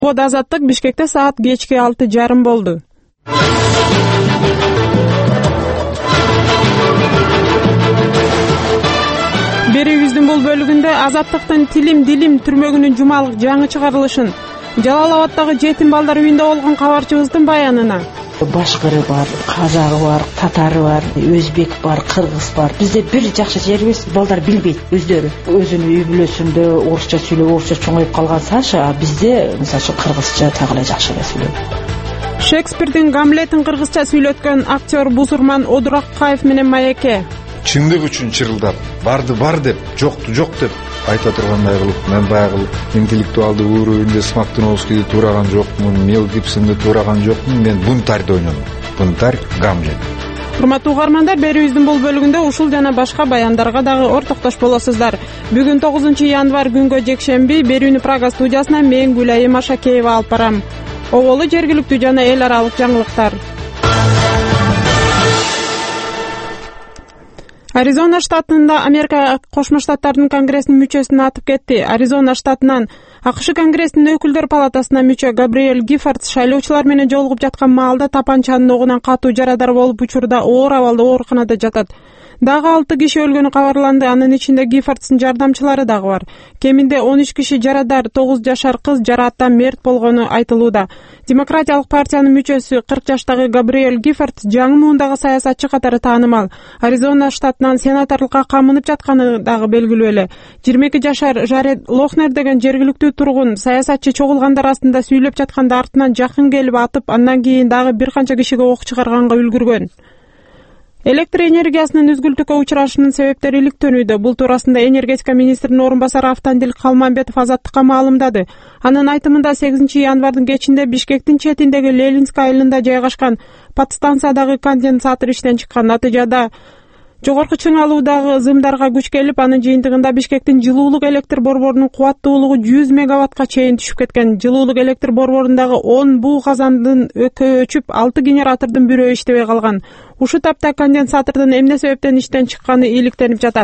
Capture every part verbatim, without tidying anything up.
Азаттык Бишкекте саат кечки алты жарым болду. Берүүбүздүн бул бөлүгүндө Азаттыктын Тилим Дилим түрмөгүнүн жумалык жаңы чыгарылышын, Жалал-Абаддагы жетим балдар үйүндө болгон кабарчыбыздын баянына. Башкыры бар, казагы бар, татары бар, өзбек бар, кыргыз бар. Бизде бир жакшы жерибиз, балдар билбейт өздөрү. Өзүнүн үй бүлөсүндө орусча сүйлөп, орусча чоңоюп калган Саша, а бизде мисалы кыргызча так эле жакшы эле сүйлөйт. Шекспирдин Гамлетин кыргызча сүйлөткөн актер Бузурман Одуракаев менен Маеке. Чындык үчүн чырылдап, барды бар деп, жокту жок деп айта тургандай кылып, мен баягы интеллектуалдуу уровеньде Смоктуновскийди туураган жокмун, Мел Гибсонду туураган жокмун, мен бунтарьды ойнодум. Бунтарь Гамлет. Урматтуу угармандар, берүүбүздүн бул бөлүгүндө ушул жана башка баяндарга дагы ортоктош болосуздар. Бүгүн тогузунчу январь күнгө жекшемби берүүнү Прага студиясынан мен Гүлайым Ашакеева алып барам. Оболу жергиликтүү жана эл аралык жаңылыктар. Аризона штатында Америка Кошмо Штаттарынын Конгрессинин мүчөсүн атып кетти. Аризона штатынан АКШ Конгрессинин өкүлдөр палатасына мүчө Габриэль Гиффордс шайлоочулар менен жолугуп жаткан маалда тапанчанын огунан катуу жарадар болуп, учурда оор абалда ооруканада жатат. Дагы алты киши өлгөнү кабарланды. Анын ичинде Гиффордстун жардамчылары дагы бар. Кеминде он үч киши жарадар, тогуз жашар кыз жарааттан мерт болгону айтылууда. Демократиялык партиянын мүчөсү кырк жаштагы Габриэль Гиффордс жаңы муундагы саясатчы катары таанымал. Аризона штатынан сенаторлукка камынып жатканы дагы белгилүү эле. жыйырма эки жашар Жаред Лохнер деген жергиликтүү тургун саясатчы чогулгандар астында сүйлөп жатканда артынан жакын келип атып, андан кийин дагы бир канча кишиге ок чыгарганга үлгүргөн. Электр энергиясынын үзгүлтүккө учурашынын себептери иликтөнүүдө. Бул туурасында энергетика министринин орун басары Автандил Калманбетов Азаттыкка маалымдады. Анын айтымында сегизинчи январдын кечинде Бишкектин четиндеги Ленинск айылында жайгашкан подстанциядагы конденсатор иштен чыккан. Натыйжада жогорку чыңалуудагы зымдарга күч келип, анын жыйынтыгында Бишкектин жылуулук электр борборунун кубаттуулугу жүз мегаваттка чейин түшүп кеткен. Жылуулук электр борборундагы он буу казандын өчүп, алты генератордун бирөө иштебей калган. Ушу тапта конденсатордун эмне себептен иштен чыкканы иликтенип жатат.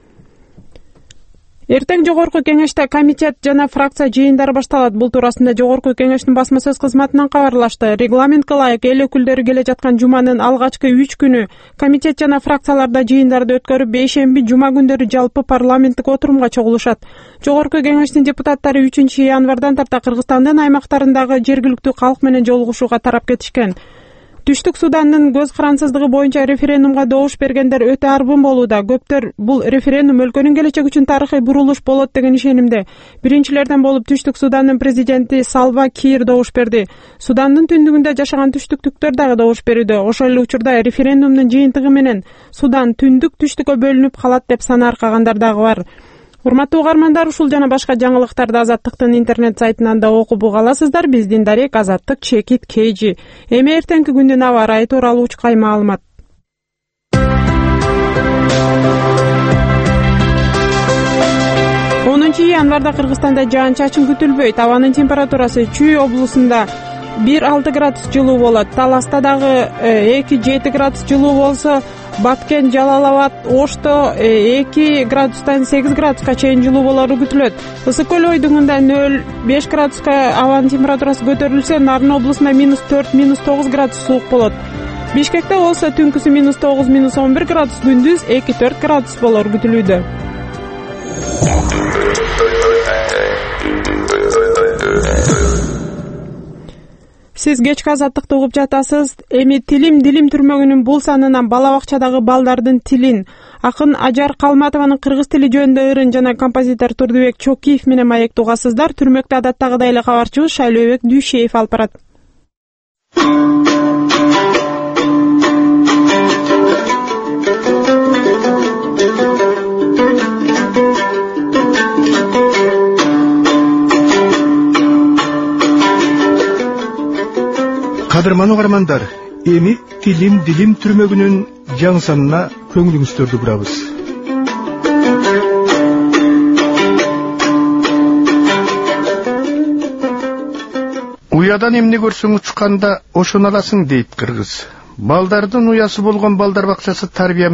Эртең жогорку кеңеште комитет жана фракция жыйындары башталат. Бул туурасында жогорку кеңештин басма сөз кызматынан кабарлашты. Регламентке ылайык эл өкүлдөрү келе жаткан жуманын алгачкы үч күнү комитет жана фракцияларда жыйындарды өткөрүп, бейшемби жума күндөрү жалпы парламенттик отурумга чогулушат. Жогорку кеңештин депутаттары үчүнчү январдан тарта Кыргызстандын аймактарындагы жергиликтүү калк менен жолугушууга тарап кетишкен. Түштүк Судандын көз карансыздыгы боюнча референдумга добуш бергендер өтө арбын болууда. Көптөр бул референдум өлкөнүн келечеги үчүн тарыхый бурулуш болот деген ишенимде. Биринчилерден болуп Түштүк Судандын президенти Салва Кир добуш берди. Судандын түндүгүндө жашаган түштүктүктөр дагы добуш берүүдө. Ошол эле учурда референдумдун жыйынтыгы менен Судан түндүк түштүккө бөлүнүп калат деп сана аркагандар дагы бар. Урматтуу угармандар, ушул жана башка жаңылыктарды Азаттыктын интернет сайтынан да окуп уга аласыздар. Биздин дарек Азаттык чекит Кейжи. Эми эртеңки күндүн аба ырайы тууралуу учкай маалымат. онунчу январда Кыргызстанда жаан-чачын күтүлбөйт. Абанын температурасы Чүй облусунда бир алты градус жылуу болот. Таласта дагы эки жети градус жылуу болсо, Баткен, Жалал-Абад, Ошто эки градустан сегиз градуска чейин жылуу болору күтүлөт. Ысык көл ойдуңунда нөл беш градуска абанын температурасы көтөрүлсө, Нарын облусунда минус төрт минус тогуз градус суук болот. Бишкекте болсо түнкүсү минус тогуз минус он бир градус, күндүз эки төрт градус болору күтүлүүдө. Сиз кечки Азаттыкты угуп жатасыз. Эми Тилим Дилим түрмөгүнүн бул санынан бала бакчадагы балдардын тилин, акын Ажар Калматованын кыргыз тили жөнүндө ырын жана композитор Турдубек Чокиев менен маекти угасыздар. Түрмөктө адаттагыдай эле кабарчыбыз Шайлообек Дүйшеев алып барат. Кадырман угармандар, эми Тилим Дилим түрмөгүнүн жаңы санына көңүлүңүздөрдү бурабыз. Уядан эмне көрсөң учканда ошону аласың дейт кыргыз. Балдардын уясы болгон балдар бакчасы тарбия менен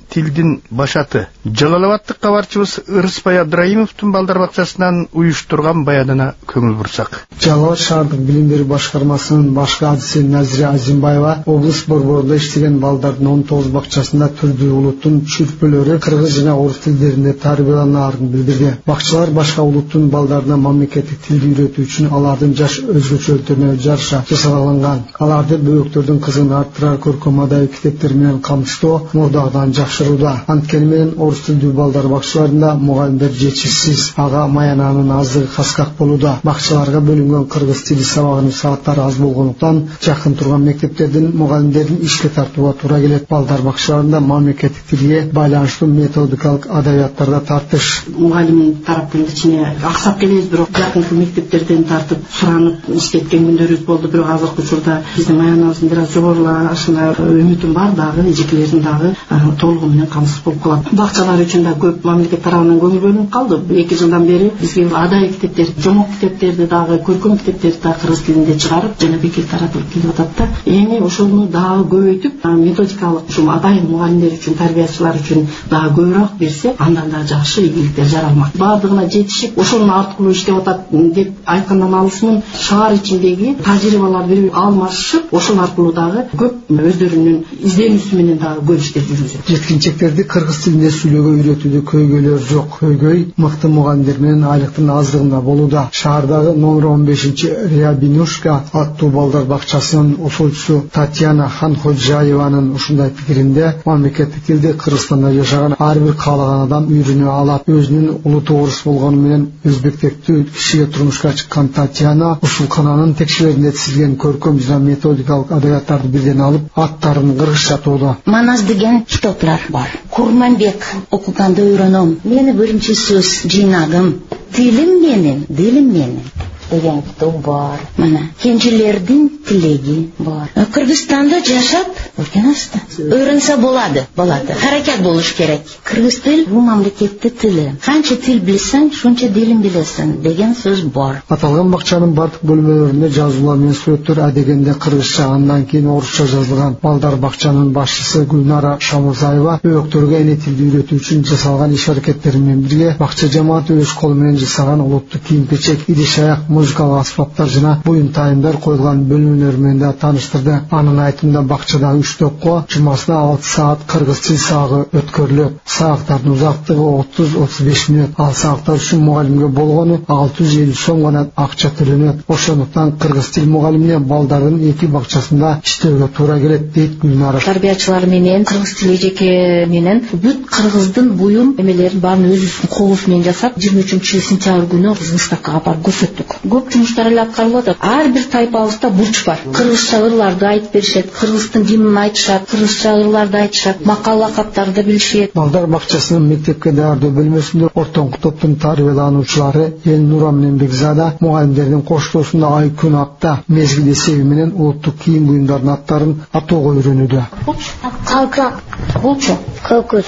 тилдин башаты. Жалалабаттык кабарчыбыз Ырыспай Абдраимовдун балдар бакчасынан уюштурган баянына көңүл бурсак. Жалалабат шаардык билим берүү башкармасынын башкы адиси Назира Азимбаева облус борборунда иштеген балдардын он тогуз бакчасында түрдүү улуттун чүрпөлөрү кыргыз жана орус тилдеринде тарбияланаарын билдирди. Бакчалар башка улуттун балдарына мамлекеттик тилди үйрөтүү үчүн алардын жаш өзгөчөлүктөрүнө жараша жасалган. Аларды бөбөктөрдүн кызыгын арттырар көркөм адабий китептер менен камсыздоо мурдагыдан жакшырууда. Анткени менен орус тилдүү балдар бакчаларында мугалимдер жетишсиз, ага маянанын аздыгы хаскак болууда. Бакчаларга бөлүнгөн кыргыз тили сабагынын сааттары аз болгондуктан жакын турган мектептердин мугалимдерин ишке тартууга туура келет. Балдар бакчаларында мамлекеттик тилге байланыштуу методикалык адабияттарда тартыш. Мугалим тараптын ичине аксап келебиз, бирок жакынкы мектептерден тартып суранып иштеткен күндөрүбүз болду. Бирок азыркы учурда биздин маянабыздын бир аз жогорулашына үмүтүм бар, дагы эжекелердин дагы толугу менен камсыз болуп калат. Бакчалар үчүн да көп мамлекет тарабынан көңүл бөлүнүп калды. эки жылдан бери бизге адабий китептер, жомок китептерди дагы, көркөм китептерди дагы кыргыз тилинде чыгарып, жана бекер таратылып келип атат да. Эми ошону дагы көбөйтүп, методикалык ушул атайын мугалимдер үчүн, тарбиячылар үчүн дагы көбүрөөк берсе, андан да жакшы ийгиликтер жаралмак. Бардыгына жетишип, ошонун арткылуу иштеп атат деп айткандан алысмын. Шаар ичиндеги тажрыйбалар бири алмашып, ошол аркылуу дагы көп өздөрүнүн изденүүсү менен дагы көп иштер жүргүзөт. Жеткинчектерди кыргыз тилинде сүйлөөгө үйрөтүүдө көйгөйлөр жок. Көйгөй мыкты мугалимдер менен айлыктын аздыгында болууда. Шаардагы номер он бешинчи Рябинюшка аттуу балдар бакчасынын ушулчусу Татьяна Ханходжаеванын ушундай пикиринде, мамлекеттик тилди Кыргызстанда жашаган ар бир каалаган адам үйрөнө алат. Өзүнүн улуту орус болгону менен өзбектектүү кишиге турмушка чыккан Татьяна ушул кананын текшелеринде тизилген көркөм жана методикалык адабияттарды бирден алып, аттарын кыргызча тоодо. Манас деген китаптар бар. Курманбек окуганда үйрөнөм. Мени биринчи сөз жыйнадым. Тилим менин, дилим менин деген китап бар. Мына кенжелердин тилеги бар. Кыргызстанда жашап өкөнөстү. Öğrense болады, болады. Харакет болуш керек. Кыргыз тил бул мамлекеттик тили. Канча тил билсең, шунча дилин билесиң деген сөз бар. Аталган бакчанын бардык бөлмөлөрүндө жазуулар менен сүрөттөр адегенде кыргызча, андан кийин орусча жазылган. Балдар бакчанын башчысы Гүлнара Шамурзаева бөбөктөргө эне тилди үйрөтүү үчүн жасалган иш аракеттери менен бирге бакча жамааты өз колу менен жасаган улуттук кийим-кечек, идиш-аяк, музыкалык аспаптар жана буюм тайымдар коюлган бөлмөлөр менен да тааныштырды. Анын айтымында бакчадагы үч топко жумасына алты саат кыргыз тил сабагы өткөрүлөт. Сабактардын узактыгы отуз отуз беш мүнөт. Ал сабактар үчүн мугалимге болгону алты жүз элүү сом гана акча төлөнөт. Ошондуктан кыргыз тил мугалимине балдардын эки бакчасында иштөөгө туура келет, дейт Гүлнара. Тарбиячылар менен кыргыз тили эжеке менен бүт кыргыздын буюм эмелерин баарын өзүбүздүн колубуз менен жасап, жыйырма үчүнчү сентябрь күнү выставкага барып көрсөттүк. Көп жумуштар эле аткарылып атат. Ар бир тайпабызда бурч бар. Кыргызча ырларды айтып беришет, кыргыздын гимнин айтышат, кыргызча ырларды айтышат, макал лакаптарды билишет. Балдар бакчасынын мектепке даярдоо бөлмөсүндө ортоңку топтун тарбиялануучулары Элнура менен Бекзада мугалимдердин коштоосунда ай күн апта мезгил эсеби менен улуттук кийим буюмдардын аттарын атоого үйрөнүүдө. Калкак, булчу, көкүз,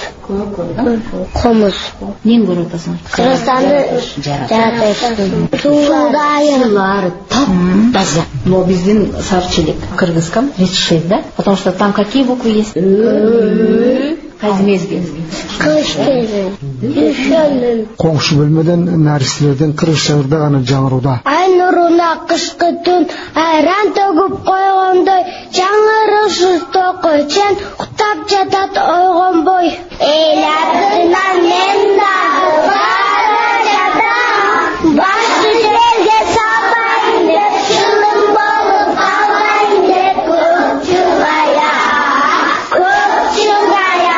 комуз. Нен көрүп атасың? Кыргызстанды жаратыштым. Суулар, таза. Но биздин сарчелик кыргызском речи, да? Потому что там какие буквы есть? Коңшу бөлмөдөн наристелерден кыргызча ырда гана жаңырууда. Ай нуруна кышкы түн айран төгүп койгондой, жаңырышсыз токойчен куттап жатат ойгонбой. Эл артынан мен дагы бара жатам, башты жерге салбайын деп, шылым болуп калбайын деп, көп жылгая, көп жылгая.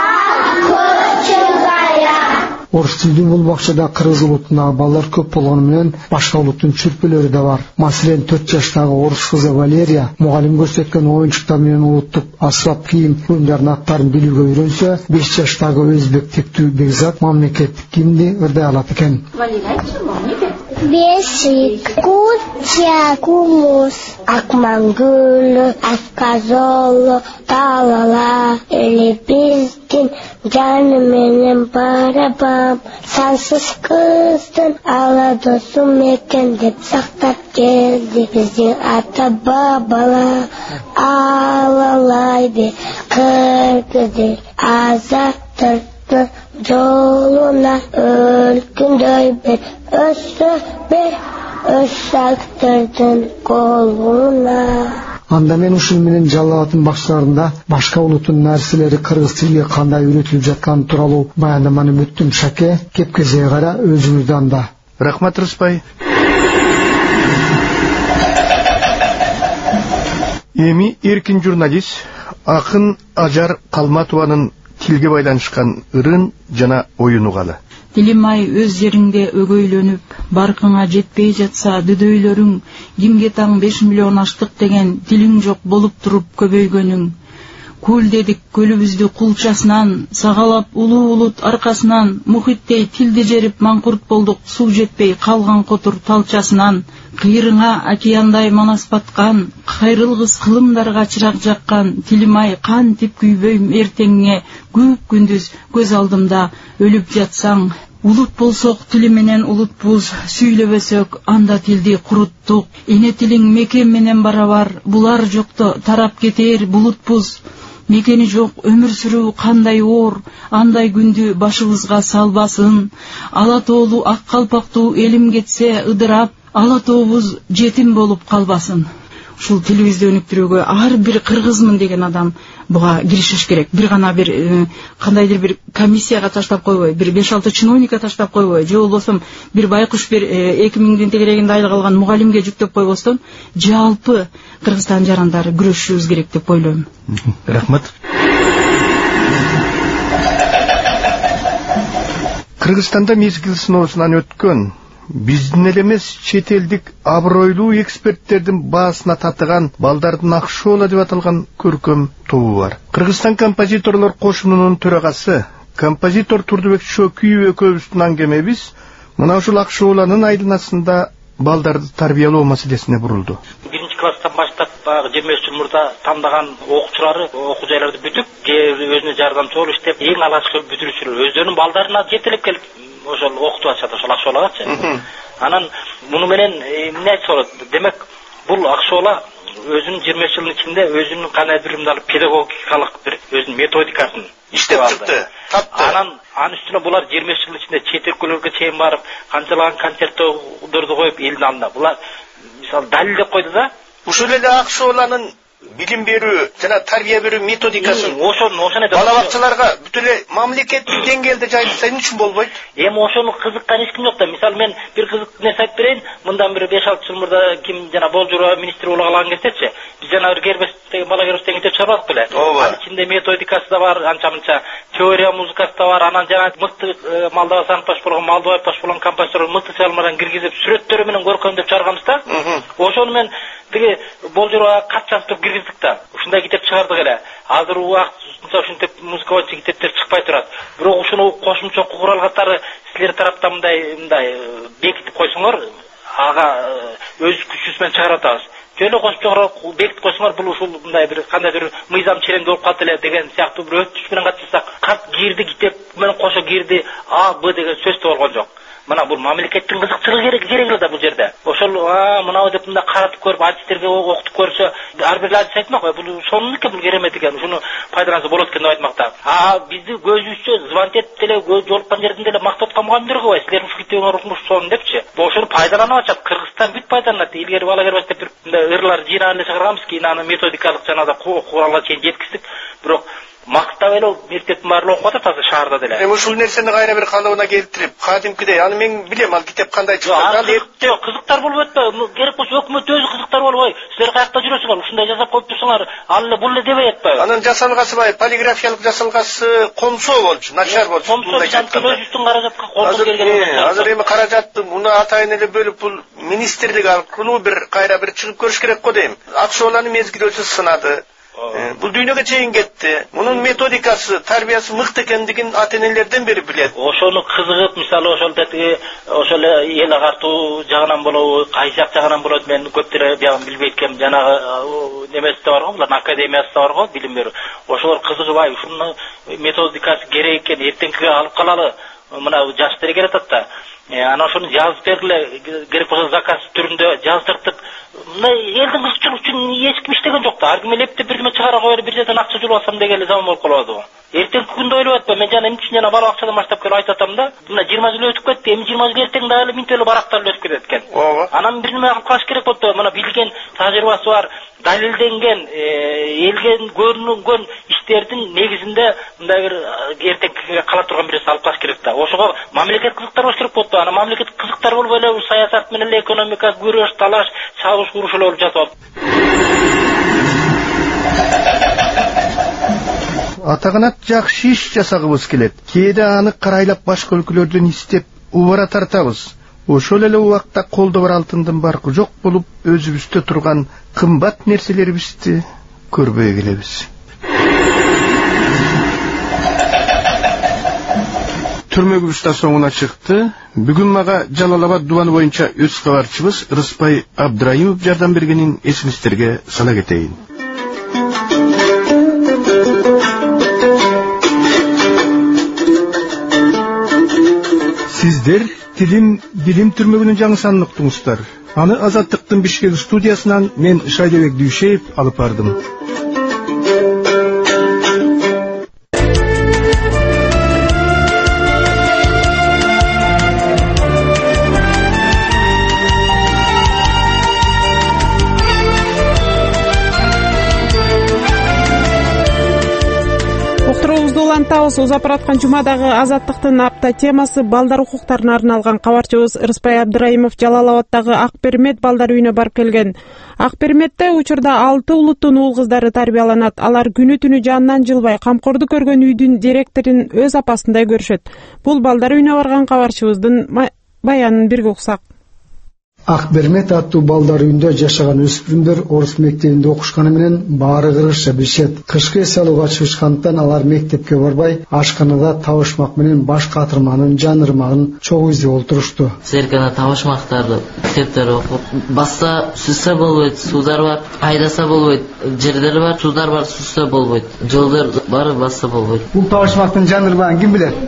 Орус тилдүү бул бакчада кыргыз улутундагы балдар көп болгону менен башка улуттун чүрпөлөрү да бар. Маселен төрт жаштагы орус кызы Валерия мугалим көрсөткөн оюнчуктар менен улуттук асбап кийим буюмдардын аттарын билүүгө үйрөнсө, беш жаштагы өзбек тектүү Бекзат мамлекеттик кийимди ырдай алат экен. Бешик, куча, кумус, акмангүл, асказол, талала, элебиздин жаны менен барабам, сансыз кыздын ала досум экен деп сактап келди. Биздин ата бабалар алалайды, Kırgızı azatırdı yoluna ölkünдөй bir össü bir össaktırdın koluna. Анда мен ушул менен Жалал-Абадтын башчыларында башка улуттун нерселери кыргыз тилине кандай үйрөтүлүп жатканы тууралуу баяндаманы бүттүм. Шаке, кепкезе кара өзүңүздө анда. Рахмат Рыспай. Эми эркин журналист Акын Ажар Калматованын тилге байланышкан ырын жана оюн угалы. Тилимай өз жериңде өгөйлөнүп, баркыңа жетпей жатса дүдөйлөрүң, кимге таң беш миллион аштык деген тилиң жок болуп туруп көбөйгөнүң. Кул дедик көлүбүздү кулчасынан, сагалап улуу улут аркасынан, мухиттей тилди жерип маңкурт болдук, суу жетпей калган котур талчасынан. Кыйрыңа океандай манас баткан, кайрылгыс кылымдарга чырак жаккан, тилимай кантип күйбөйм эртеңге, көп күндүз көз алдымда өлүп жатсаң. Улут болсок тили менен улутпуз, сүйлөбөсөк анда тилди куруттук. Эне тилиң мекен менен барабар, булар жокто тарап кетер булутпуз. Мекени жок өмүр сүрүү кандай оор, андай күндү башыбызга салбасын. Ала тоолу ак калпактуу элим кетсе ыдырап, ала тообуз жетим болуп калбасын. Ушул тилибизди өнүктүрүүгө ар бир кыргызмын деген адам буга киришиш керек. Бир гана бир кандайдыр бир комиссияга таштап койбой, бир беш алты чиновникке таштап койбой, же болбосо бир байкуш бир эки миңдин тегерегинде айлык алган мугалимге жүктөп койбостон, жалпы Кыргызстан жарандары күрөшүшүбүз керек деп ойлойм. Рахмат. Кыргызстанда мезгил сыноосунан өткөн биздин эле эмес чет элдик абройлуу эксперттердин баасына татыган балдардын Акшоола деп аталган көркөм тобу бар. Кыргызстан композиторлор кошунунун төрагасы композитор Турдубек Шөкүев экөөбүздүн аңгемебиз мына ушул Акшооланын айланасында балдарды тарбиялоо маселесине бурулду. Биринчи класстан баштап баягы жыйырма беш жыл мурда тандаган окуучулары окуу жайларды бүтүп, өзүнө жардамчы болуп иштеп, эң алгачкы бүтүрүүчүлөр өздөрүнүн балдарына жетелеп келип ошол окутуп атышат, ошол Акшоолagачы. Анан муну менен эмне айтса болот? Демек, бул Акшоола өзүнүн жыйырма беш жылдын ичинде өзүнүн кандай бир мындай педагогикалык бир өзүнүн методикасын иштеп алды. Анан анын үстүнө булар жыйырма беш жылдын ичинде чет өлкөлөргө чейин барып, канчалаган концерттерди коюп элдин алдында. Булар мисалы далилдеп койду да. Ушул эле Акшооланын билим берүү жана тарбия берүү методикасын ошону ошону бала бакчаларга бүт эле мамлекеттик деңгээлде жайылса эмне үчүн болбойт? Эми ошону кызыккан эч ким жок да. Мисалы мен бир кызык нерсе айтып берейин. Мындан бир беш алты жыл мурда ким жана болжура министр боло калган кездечи, биз жана бир Гербес деген бала Гербес деген китеп чыгарбадык беле? Анын ичинде методикасы да бар, анча мынча теория музыкасы да бар. Анан жана мыкты Малдабай Саңташ болгон, Малдабай баш болгон композитор мыкты чыгармаларын киргизип, сүрөттөрү менен көркөмдөп чыгарганбыз да. Ошону мен тиги болжура кат жазып киргиздик да. Ушундай китеп чыгардык эле. Азыр убактында ушинтип музыка боюнча китептер чыкпай турат. Бирок ушуну кошумча курал катары силер тараптан мындай мындай бекитип койсоңор, ага өз күчүбүз менен чыгарып атабыз. Жөн кошумча бекитип койсоңор, бул ушул мындай бир кандайдыр мыйзам чиренде болуп калат эле деген сыяктуу бир өтүш менен катышсак, кат кирди китеп менен кошо кирди А, Б деген сөз да болгон жок. Мына бул мамлекеттин кызыкчылыгы керек керек да бул жерде. Ошол мынау деп мында каратып көрүп, адистерге окутуп көрсө, ар бир адис айтмак, бул сонунуки, бул керемет экен, ушуну пайдаланса болот экен деп айтмакта. А бизди көзүбүзчө звонить этип деле жолуккан жерден деле мактап аткан мугалимдер көбөй, силер ушул китебиңер окумуш сонун депчи. Ошону пайдаланып атышат. Кыргызстан бүт пайдаланат. Илгери бала Гербес деп бир ырлар жыйнап эле чыгарганбыз, кийин аны методикалык жанагы куралга чейин жеткиздик. Бирок мактап эле мектептин баары окуп атат азыр шаарда деле. Эми ушул нерсени кайра бир калыбына келтирип, кадимкидей, аны мен билем, ал китеп кандай чыккан. Жок, кызыктар болуп атпайбы? Керек болсо өкмөт өзү кызыктар болбой. Силер каякта жүрөсүңөр? Ушундай жасап коюп турсуңар, ал эле бул эле дебей атпайбы? Анын жасалгасы бай, полиграфиялык жасалгасы комсоо болчу, начар болчу. Комсоо жанткы өзүбүздүн каражатка колдон келген. Азыр эми каражатты муну атайын эле бөлүп, бул министрлик аркылуу бир кайра бир чыгып көрүш керек го дейм. Акшооланы мезгилөөчү сынады. Бул дүйнөгө чейин кетти. Мунун методикасы, тарбиясы мыкты экендигин ата-энелерден бери билет. Ошону кызыгып, мисалы ошол деги ошол эл агартуу жагынан болобу, кайсы жак жагынан болот, мен көптөр биягын билбейт экем. Жанагы немеси да бар го, булардын академиясы да бар го, билим берүү. Ошолор кызыгып, ай, ушунун методикасы керек экен, эртеңкиге алып калалы. Мына жаштар келатат да. Ана ошону жазып бергиле, керек болсо заказ түрүндө жаздыртып мына элдин кызыкчылык үчүн эч ким иштеген жок да. Ар ким элептеп бир неме чыгара коюп бир жерден акча жулуп алсам деген эле заман болуп калабы. Эртеңки күндө ойлоп атпайм. Мен жана эмне үчүн жана бала акчадан баштап келип айтып атам да. Мына жыйырма жыл өтүп кетти. Эми жыйырма жыл эртең дагы эле минтеле барактар өтүп кетет экен. Ооба. Анан бир неме кылып калыш керек болуп атпайбы? Мына билген, тажрыйбасы бар, далилденген, элге көрүнгөн иштердин негизинде мындай бир эртеңкиге кала турган бир нерсе алып калыш керек да. Ошого мамлекет кызыктар болуш керек болуп атпайбы? Анан мамлекет кызыктар болбой эле саясат менен эле экономика, күрөш, талаш, чабыш, уруш эле болуп жатып. Атаганат жакшы иш жасагыбыз келет. Кээде аны карайлап башка өлкөлөрдөн истеп убара тартабыз. Ошол эле убакта колдо бар алтындын баркы жок болуп, өзүбүздө турган кымбат нерселерибизди көрбөй келебиз. Түрмөгүбүз да соңуна чыкты. Бүгүн мага Жалал-Абад дубаны боюнча өз кабарчыбыз Рыспай Абдраимов жардам бергенин эсиңиздерге сала кетейин. Сиздер Тилим билим түрмөгүнүн жаңы санын уктуңуздар. Аны Азаттыктын Бишкек студиясынан мен Шайдебек Дүйшеев алып бардым. Улантабыз. Узап бараткан жумадагы Азаттыктын апта темасы балдар укуктарына арналган. Кабарчыбыз Рыспай Абдраимов Жалал-Абадтагы Акпермет балдар үйүнө барып келген. Акперметте учурда алты улуттун уул кыздары тарбияланат. Алар күнү түнү жанынан жылбай камкордук көргөн үйдүн директорун өз апасындай көрүшөт. Бул балдар үйүнө барган кабарчыбыздын баянын бирге уксак. Акпермет аттуу балдар үйүндө жашаган өспүрүмдөр орус мектебинде окушканы менен баары кыргызча билишет. Кышкы эс алууга чыгышкандыктан алар мектепке барбай, ашканада табышмак менен баш катырманын жан ырмагын чогуу издеп олтурушту. Церкана табышмактарды китептер окуп, басса сүзсө болбойт, суудар бар, айдаса болбойт, жерлер бар, суудар бар, сүзсө болбойт, жолдор бар, басса болбойт. Бул табышмактын жан ырмагын ким билет?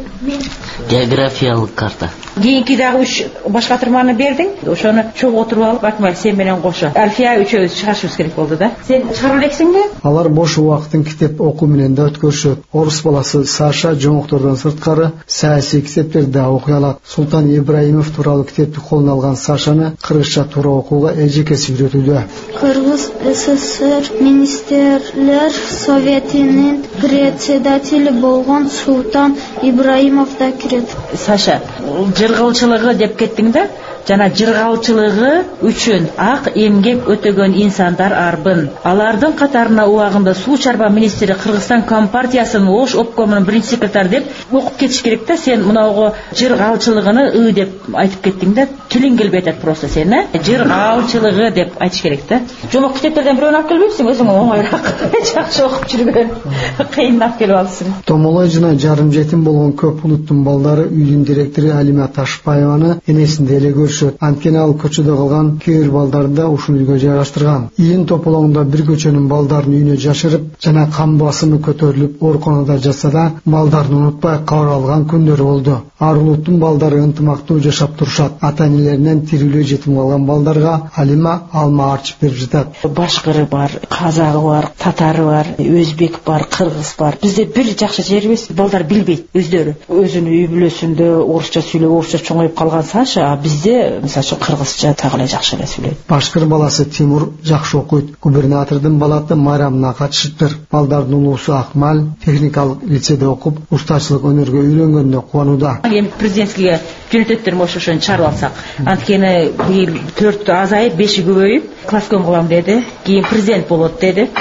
Географиялык карта. Кийинки дагы үч баш катырманы бердиң. Ошону чогуу отуруп алып, Акмал сен менен кошо. Альфия үчөөбүз чыгарышыбыз керек болду да. Сен чыгарып элексиңби? Алар бош убактын китеп окуу менен да өткөрүшөт. Орус баласы Саша жоңоктордон сырткары саясий китептерди да окуй алат. Султан Ибраимов тууралуу китепти колуна алган Сашаны кыргызча туура окууга эжекеси үйрөтүүдө. Кыргыз СССР министрлер советинин председатели болгон Султан Ибраимов да кирет. Саша, жыргалчылыгы деп кеттиң да? Жана жыргалчылыгы үчүн ак эмгек өтөгөн инсандар арбын. Алардын катарына убагында суу чарба министри Кыргызстан компартиясынын Ош обкомунун биринчи секретары деп окуп кетиш керек да. Сен мынауга жыргалчылыгыны ы деп айтып кеттиң да. Тилиң келбей атат просто сен, а? Жыргалчылыгы деп айтыш керек да. Жомок китептерден бирөөнү алып келбейсиң, өзүң оңойраак. Жакшы окуп жүргөн. Кыйын алып келип алсың. Томолой жана жарым жетим болгон көп улуттун балдары үйдүн директору Алима Ташпаеваны энесинде эле көрүшөт. Анткени ал көчөдө калган кээ бир балдарды да ушул үйгө жайгаштырган. Ийин тополоңдо бир көчөнүн балдарын үйүнө жашырып, жана кан басымы көтөрүлүп ооруканада жатса да, балдарын унутпай кабыл алган күндөрү болду. Ар улуттун балдары ынтымактуу жашап турушат. Ата-энелеринен тирүүлүгү жетим калган балдарга Алима алма арчып берип жатат. Башкыры бар, казагы бар, татары бар, өзбек бар, кыргыз бар. Бизде бир жакшы жерибиз, балдар билбейт өздөрү. Өзүнүн үй бүлөсүндө орусча сүйлөп, орусча чоңоюп калган Саша, бизде мисалы кыргызча так эле жакшы эле сүйлөйт. Башкыр баласы Тимур жакшы окуйт. Губернатордун балаты Марамна катышыптыр. Балдардын улуусу Акмал техникалык лицейде окуп, устачылык өнөргө үйрөнгөнүнө кубанууда. Эми президентскийге жөнөтөттөр ошошону чыгарып алсак. Анткени быйыл төртү азайып, беши көбөйүп, класском кылам деди. Кийин президент болот деди.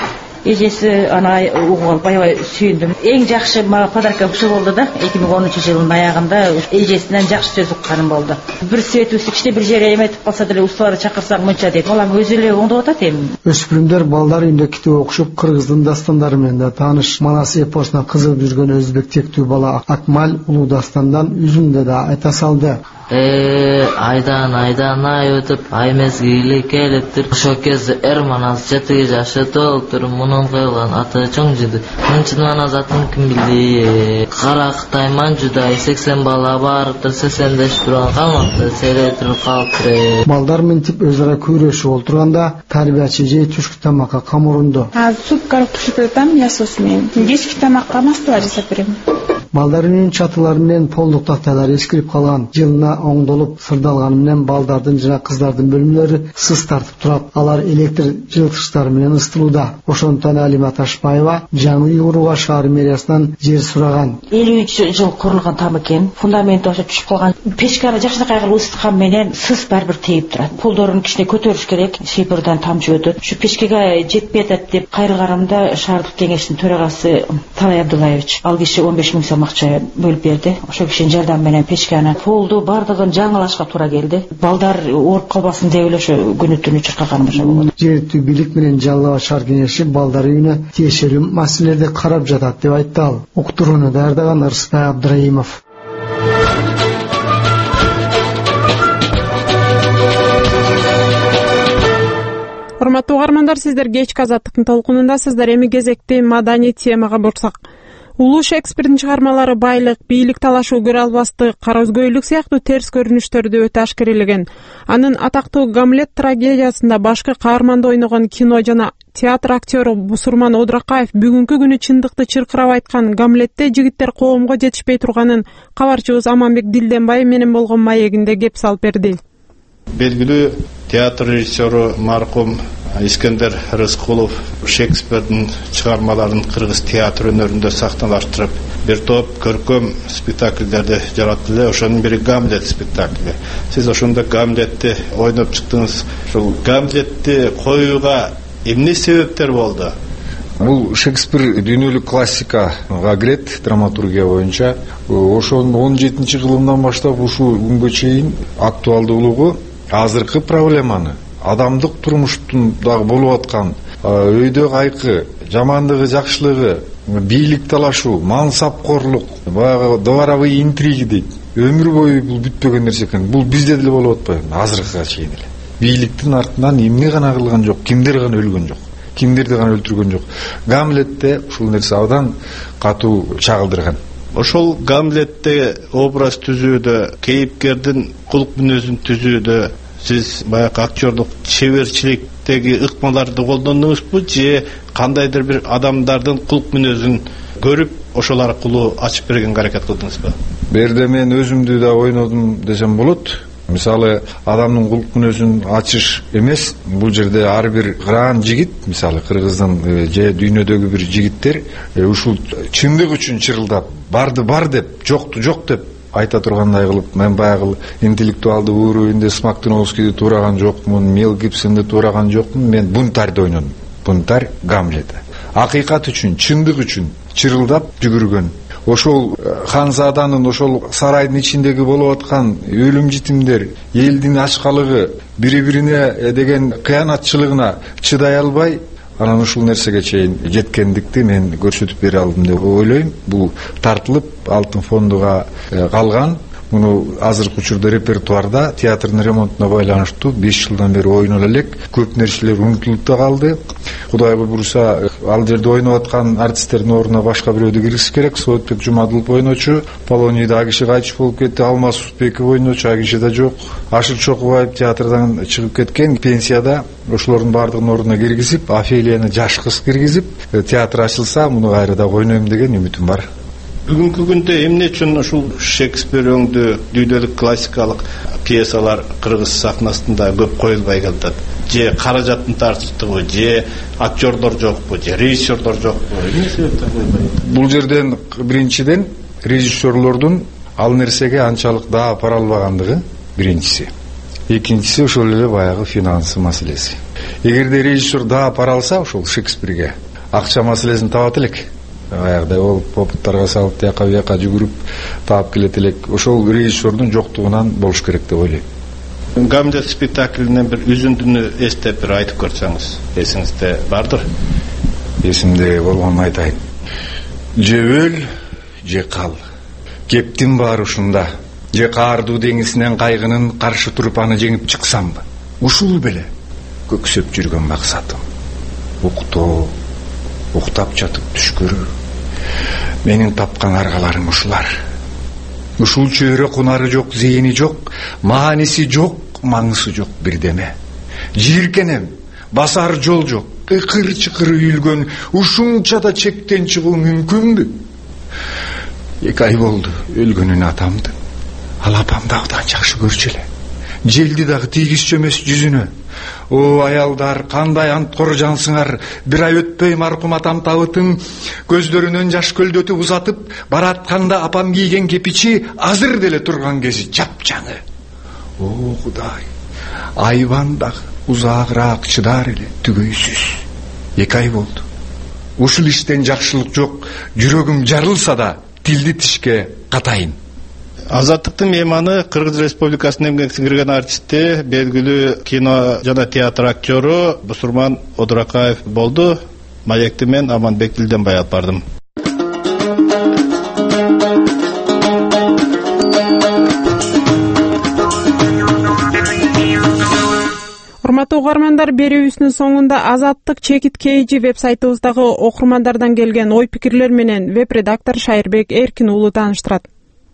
Эжеси ана угуп аябай сүйүндүм. Эң жакшы мага подарка ушул болду да. эки миң он үчүнчү жылдын аягында эжесинен жакшы сөз укканым болду. Бир светүстү кичине бир жерге эметип калса деле усталары чакырсаң мынча дейт. Балам өзү эле оңдоп атат эми. Өспүрүмдөр балдар үйүндө китеп окушуп, кыргыздын дастандары менен да тааныш. Манас эпосуна кызыгып жүргөн өзбек тектүү бала Акмал улуу дастандан үзүндө да айта салды. э айдан айдан ай өтүп ай мезгили келиптир. Ошол кезде Эрманас жети жашы толуптур. Мунун кыйлган аты чоң жиди. Мынчын манас атын ким билди? Кара Кытай манжудай сексен бала барыптыр. сексен турган камакта серетип калыптыр. Балдар мынтип өз ара күрөшүп отурганда тарбиячы же түшкү тамакка камырынды. А суп карап пишип атам, я сосмен. Кечки тамакка мастыла жасап берем. Балдардын чатылары менен полдук такталар эскирип калган, жылына оңдолуп сырдалганы менен балдардын жана кыздардын бөлмөлөрү сыз тартып турат. Алар электр жылыткычтары менен ысытылууда. Ошондон Алима Ташбаева жаңы үй курууга шаар мэриясынан жер сураган. элүү үч жыл курулган там экен. Фундаменти ошо түшүп калган. Печканы жакшынакай кылып ысыткан менен сыз барбир тийип турат. Полдорун кичине көтөрүш керек. Шипирден тамчы өтөт. Ушу печкеге жетпей атат деп кайрылганымда шаардык кеңештин төрагасы Талай Абдулаевич ал киши он беш миң сом акча бөлүп берди. Ошо кишинин жардамы менен печканы полду бардыгын жаңылашка туура келди. Балдар ооруп калбасын деп эле ошо күнү түнү чыркаганым ошо болот. Жергиликтүү бийлик менен Жалал Абад шаар кеңеши балдар үйүнө тиешелүү маселелерди карап жатат деп айтты ал. Уктурууну даярдаган Ырысбай Абдыраимов. Урматтуу угармандар, сиздер кечки азаттыктын толкунундасыздар. Эми кезекти маданий темага бурсак. Улуу Шекспирдин чыгармалары байлык, бийлик талашуу, көрө албастык, кара өзгөйлүк сыяктуу терс көрүнүштөрдү өтө ашкерелеген. Анын атактуу Гамлет трагедиясында башкы каарманды ойногон кино жана театр актёру Бусурман Одракаев бүгүнкү күнү чындыкты чыркырап айткан Гамлетте жигиттер коомго жетишпей турганын кабарчыбыз Аманбек Дилденбай менен болгон маегинде кеп салып берди. Белгилүү театр режиссеру маркум Искендер Рыскулов Шекспирдин чыгармаларын кыргыз театр өнөрүндө сахналаштырып, бир топ көркөм спектакльдерди жаратты эле. Ошонун бири Гамлет спектакли. Сиз ошондо Гамлетти ойноп чыктыңыз. Ушул Гамлетти коюуга эмне себептер болду? Бул Шекспир дүйнөлүк классикага кирет драматургия боюнча. Ошонун он жетинчи кылымдан баштап ушул күнгө чейин актуалдуулугу азыркы проблеманы, адамдык турмуштун дагы болуп аткан өйдө кайкы, жамандыгы, жакшылыгы, бийлик талашуу, мансапкорлук, баягы дворовые интриги дейт. Өмүр бою бул бүтпөгөн нерсе экен. Бул бизде деле болуп атпайбы? Азыркыга чейин эле. Бийликтин артынан эмне гана кылган жок, кимдер гана өлгөн жок, кимдерди гана өлтүргөн жок. Гамлетте ушул нерсе абдан катуу чагылдырган. Ошол Гамлетте образ түзүүдө, кейипкердин кулк мүнөзүн түзүүдө сиз баягы актерлук чеберчиликтеги ыкмаларды колдондуңузбу же кандайдыр бир адамдардын кулк мүнөзүн көрүп ошол аркылуу ачып бергенге аракет кылдыңызбы? Бу жерде мен өзүмдү да ойнодум десем болот. Мисалы, адамдын кулк мүнөзүн ачыш эмес, бул жерде ар бир кыраан жигит, мисалы кыргыздын же дүйнөдөгү бир жигиттер ушул чындык үчүн чырылдап, барды бар деп, жокту жок деп айта тургандай кылып, мен баягы интеллектуалдуу уровеньде Смактуновскийди туураган жокмун, Мел Гибсонду туураган жокмун, мен бунтарьды ойнодум. Бунтарь Гамлета. Акыйкат үчүн, чындык үчүн чырылдап жүгүргөн. Ошол ханзаданын ошол сарайдын ичиндеги болуп аткан өлүм житимдер, элдин ачкалыгы, бири-бирине деген кыянатчылыгына чыдай албай, анан ушул нерсеге чейин жеткендикти мен көрсөтүп бере алдым деп ойлойм. Бул тартылып алтын фондуга калган. Муну азыркы учурда репертуарда театрдын ремонтуна байланыштуу беш жылдан бери ойнола элек. Көп нерселер унутулуп да калды. Кудайга буйруса, ал жерде ойноп аткан артисттердин ордуна башка бирөөдү киргиз керек. Соотбек Жумадылов ойночу, Полонийда киши кайтыш болуп кетти, Алмаз Усбеков ойночу, а киши да жок. Ашыл Чокубаев театрдан чыгып кеткен, пенсияда. Ошолордун бардыгын ордуна киргизип, Офелияны жаш кыз киргизип, театр ачылса, муну кайра ойнойм деген үмүтүм бар. Бүгүнкү күндө эмне үчүн ушул Шекспир өңдүү дүйнөлүк классикалык пьесалар кыргыз сахнасында көп коюлбай калат? Же каражаттын тартыштыгы, же актерлор жокпу, же режиссерлор жокпу? Эмне себептен коюлбайт? Бул жерден биринчиден режиссерлордун ал нерсеге анчалык даа пара албагандыгы биринчиси. Экинчиси ошол эле баягы финансы маселеси. Эгерде режиссер даа пара алса, ошол Шекспирге акча маселесин табат элек. Аягдай ол попуттарга салып, тияка бияка жүгүрүп таап келет элек. Ошол режиссердун жоктугунан болуш керек деп ойлойм. Гамлет спектаклинен бир үзүндүнү эстеп бир айтып көрсөңүз, эсиңизде бардыр? Эсимде болгонун айтайын. Же өл, же кал. Кептин баары ушунда. же каардуу деңизинен кайгынын каршы туруп аны жеңип чыксамбы? Ушул беле көксөп жүргөн максатым. Уктоо, уктап жатып түш көрүү. Менин тапкан аргаларым ушулар. Ушул чөйрө кунары жок, зейини жок, мааниси жок, маңысы жок бирдеме. Жийиркенем, басар жол жок, ыкыр чыкыр үйүлгөн ушунча да чектен чыгуу мүмкүнбү? Эки ай болду өлгөнүн атамдын. Ал апам дагыдан жакшы көрчү эле. Желди дагы тийгизчү эмес жүзүнө. О аялдар, кандай анткор жансыңар. Бир ай өтпөй маркум атам табытын көздөрүнөн жаш көлдөтүп узатып баратканда апам кийген кепичи азыр деле турган кези жапжаңы. О Кудай, айбан дагы узагыраак чыдар эле, түгөйсүз. Эки ай болду. Ушул иштен жакшылык жок, жүрөгүм жарылса да тилди тишке катайын. Азаттыктын мейманы Кыргыз Республикасынын эмгек сиңирген артисти, белгилүү кино жана театр актеру Бусурман Одуракаев болду. Маекти мен Аманбек Дилденбай алып бардым. Урматтуу угармандар, берүүбүздүн соңунда Азаттык чекит кейжи веб-сайтыбыздагы окурмандардан келген ой-пикирлер менен веб-редактор Шайырбек Эркин уулу тааныштырат.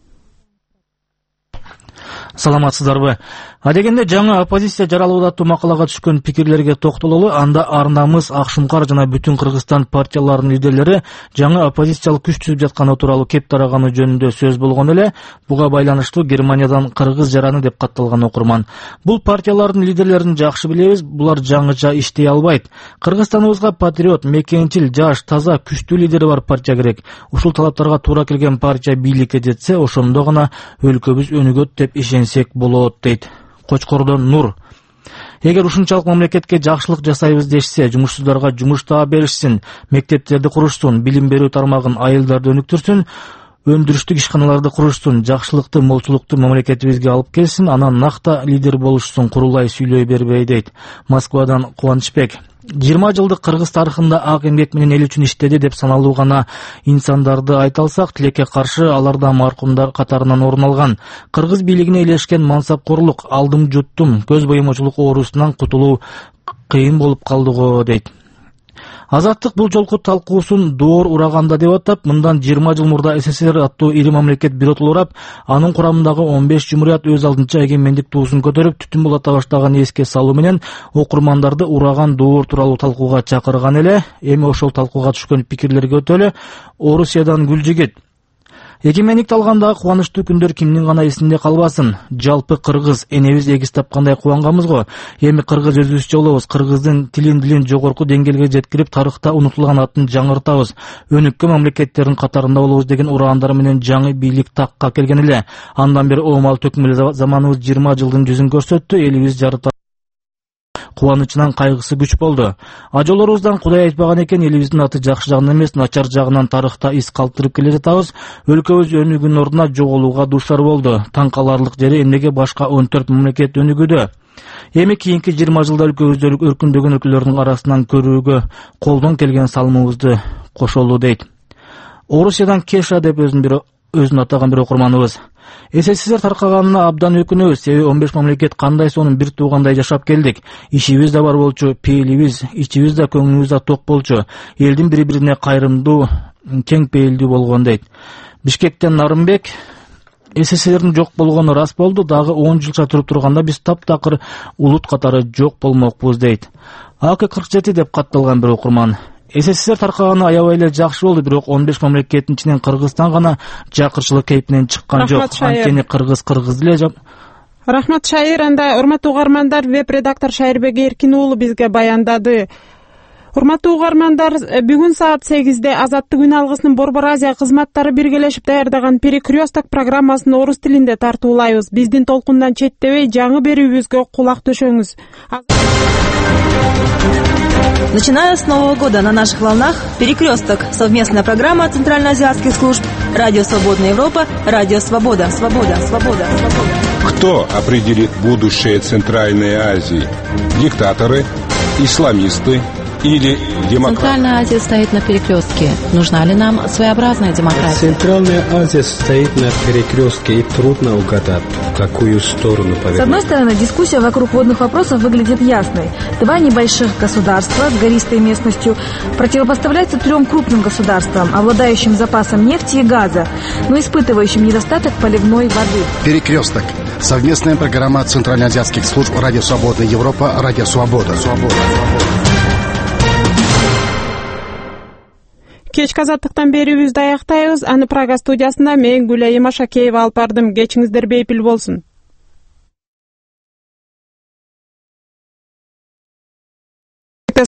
Саламатсыздарбы? Адегенде жаңы оппозиция жаралууда аттуу макалага түшкөн пикирлерге токтололу. Анда Ар Намыс, Акшумкар жана бүтүн Кыргызстан партияларынын лидерлери жаңы оппозициялык күч түзүп жатканы тууралуу кеп тараганы жөнүндө сөз болгон эле. Буга байланыштуу Германиядан кыргыз жараны деп катталган окурман. Бул партиялардын лидерлерин жакшы билебиз, булар жаңыча иштей албайт. Кыргызстаныбызга патриот, мекенчил, жаш, таза, күчтүү лидери бар партия керек. Ушул талаптарга туура келген партия бийликке жетсе, ошондо гана өлкөбүз өнүгөт деп ишенсек болот, дейт Кочкордон Нур. Эгер ушунчалык мамлекетке жакшылык жасайбыз дешсе, жумушсуздарга жумуш таап беришсин, мектептерди курушсун, билим берүү тармагын айылдарды өнүктүрсүн, өндүрүштүк ишканаларды курушсун, жакшылыкты, молчулукту мамлекетибизге алып келсин, анан накта лидер болушсун, курулай сүйлөй бербей, дейт Москвадан Кубанычбек. жыйырма жылдык Кыргыз тарыхында ак эмгек менен эл үчүн иштеди деп саналуу гана инсандарды айта алсак, тилекке каршы алар да маркумдар катарынан орун алган. Кыргыз бийлигине илешкен мансапкорлук, алдым жуттум, көз боемочулук оорусунан кутулуу кыйын болуп калды го, дейт. Азаттык бул жолку талкуусун доор ураганда деп атап, мындан жыйырма жыл мурда СССР аттуу ири мамлекет биротулурап, анын курамындагы он беш жумурият өз алдынча эгемендик туусун көтөрүп, түтүн булата баштаган эске салуу менен окурмандарды ураган доор тууралуу талкууга чакырган эле. Эми ошол талкууга түшкөн пикирлерге өтөлү. Орусиядан Гүлжигит. Эгемендикти алгандагы кубанычтуу күндөр кимдин гана эсинде калбасын. Жалпы кыргыз энебиз эгиз тапкандай кубанганбыз го. Эми кыргыз өзүбүзчө болобуз. Кыргыздын тилин дилин жогорку деңгээлге жеткирип, тарыхта унутулган атын жаңыртабыз. Өнүккөн мамлекеттердин катарында болобуз деген ураандар менен жаңы бийлик такка келген эле. Андан бери оомал төкмөлүү заманыбыз жыйырма жылдын жүзүн көрсөттү. Элибиз жарыта кубанычынан кайгысы күч болду. Ажолорубуздан Кудай айтпаган экен, элибиздин аты жакшы жагынан эмес, начар жагынан тарыхта из калтырып келе жатабыз. Өлкөбүз өнүгүүнүн ордуна жоголууга дуушар болду. Таң каларлык жери, эмнеге башка он төрт мамлекет өнүгүүдө? Эми кийинки жыйырма жылда өлкөбүздө өркүндөгөн өлкөлөрдүн арасынан көрүүгө колдон келген салымыбызды кошолу, дейт. Орусиядан Кеша деп өзүн бир өзүн атаган бир окурманыбыз. СССР таркаганына абдан өкүнөбүз, себеби он беш мамлекет кандай сонун бир туугандай жашап келдик. Ишибиз да бар болчу, пейлибиз, ичибиз да, көңүлүбүз да ток болчу. Элдин бири-бирине кайрымдуу, кең пейилдүү болгон, дейт. Бишкектен Нарымбек. СССРдин жок болгону рас болду, дагы он жылча туруп турганда биз таптакыр улут катары жок болмокпуз, дейт. А К кырк жети деп катталган бир окурман. СССР таркаганы аябай эле жакшы болду, бирок он беш мамлекеттин ичинен Кыргызстан гана жакырчылык кейпинен чыккан жок. Анткени кыргыз кыргыз эле. Рахмат, Шайыр. Анда урматтуу угармандар, веб-редактор Шайырбек Эркин уулу бизге баяндады. Урматтуу угармандар, бүгүн саат сегизде Азаттык үн алгысынын Борбор Азия кызматтары биргелешип даярдаган Перекрёсток программасын орус тилинде тартуулайбыз. Биздин толкундан четтебей жаңы берүүбүзгө кулак төшөңүз. Начиная с Нового года на наших волнах «Перекресток» — совместная программа центральноазиатских служб «Радио Свободная Европа», «Радио Свобода». Свобода, свобода, свобода. Кто определит будущее Центральной Азии? Диктаторы, исламисты или демократ? Центральная Азия стоит на перекрестке. Нужна ли нам своеобразная демократия? Центральная Азия стоит на перекрестке, и трудно угадать, в какую сторону повернуть. С одной стороны, дискуссия вокруг водных вопросов выглядит ясной. Два небольших государства с гористой местностью противопоставляются трем крупным государствам, обладающим запасом нефти и газа, но испытывающим недостаток поливной воды. Перекресток. Совместная программа Центральноазиатских служб Радио Свободная Европа, Радио Свобода. Свобода. Кечки азаттыктан берүүбүздү аяктайбыз. Аны Прага студиясында мен Гүлайым Ашакеева алып бардым. Кечиңиздер бейпил болсун.